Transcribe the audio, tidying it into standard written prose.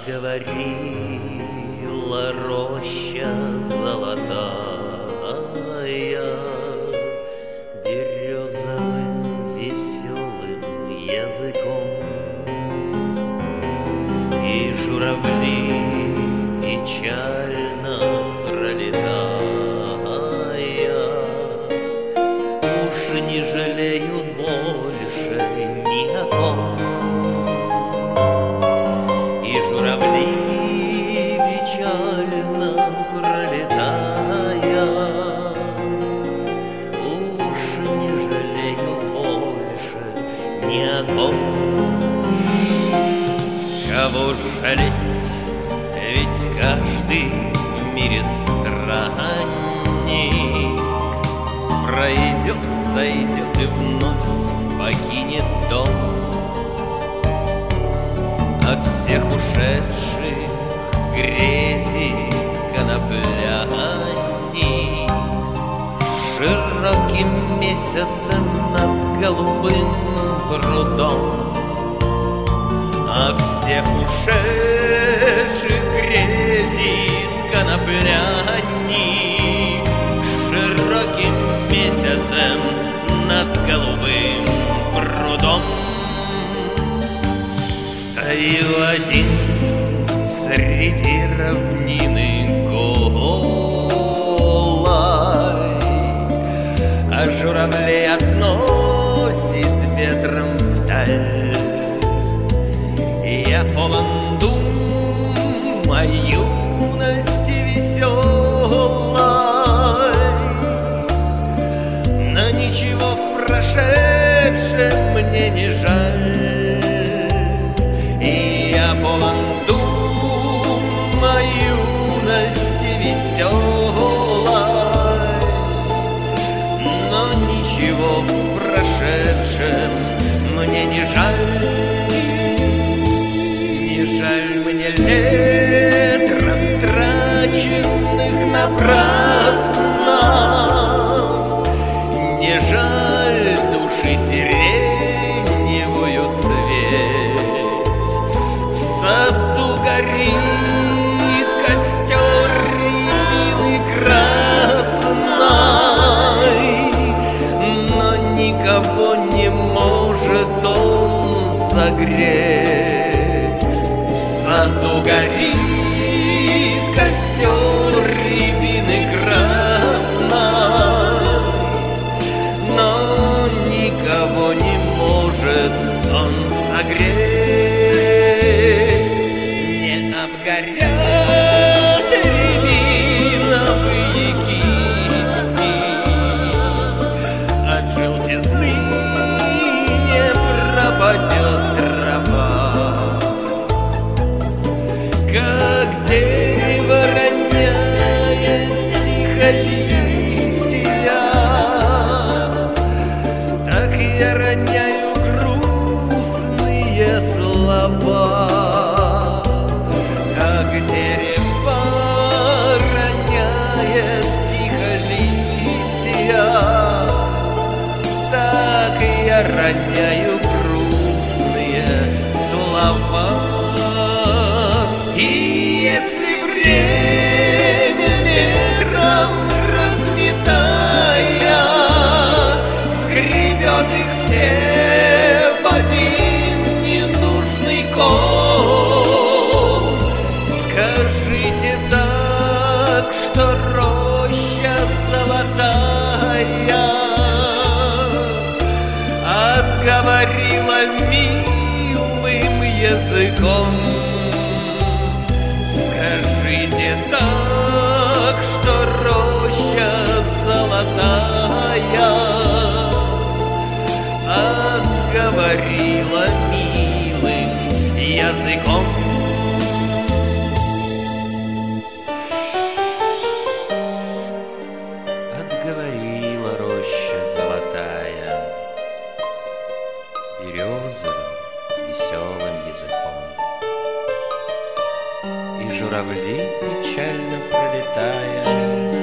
Отговорила роща золотая березовым веселым языком, и журавли печально пролетая уж не жалеют больше ни о ком. И журавли печально пролетая уж не жалеют больше ни о ком. Кого жалеть, ведь каждый в мире странник пройдет, зайдет и вновь покинет дом. А всех ушедших грези конопляник широким месяцем над голубым прудом. А всех ушедших грезит конопляник широким месяцем над голубым прудом. Стою один среди равнины голой, а журавлей относит ветром вдаль. Я полон дум о юности веселой, но ничего в прошедшем мне не жаль. И я полон дум о юности веселой, но ничего в прошедшем мне не жаль. Не жаль мне лет, растраченных напрасно, не жаль души сиреневую цветь. В саду горит костер рябины красной, но никого не может он согреть. В саду горит костер рябины красной, но никого не может он согреть. Не обгорят рябиновые кисти, от желтизны не пропадет трава. Как дерево роняет тихо листья, так я роняю грустные слова. Как дерево роняет тихо листья, так я роняю грустные слова. И если время ветром разметая скребет их все в один ненужный ком, скажите так, что роща золотая отговорила милым языком. Скажите так, что роща золотая отговорила милым языком. Отговорила роща золотая березовым веселым языком. И журавли, печально пролетая,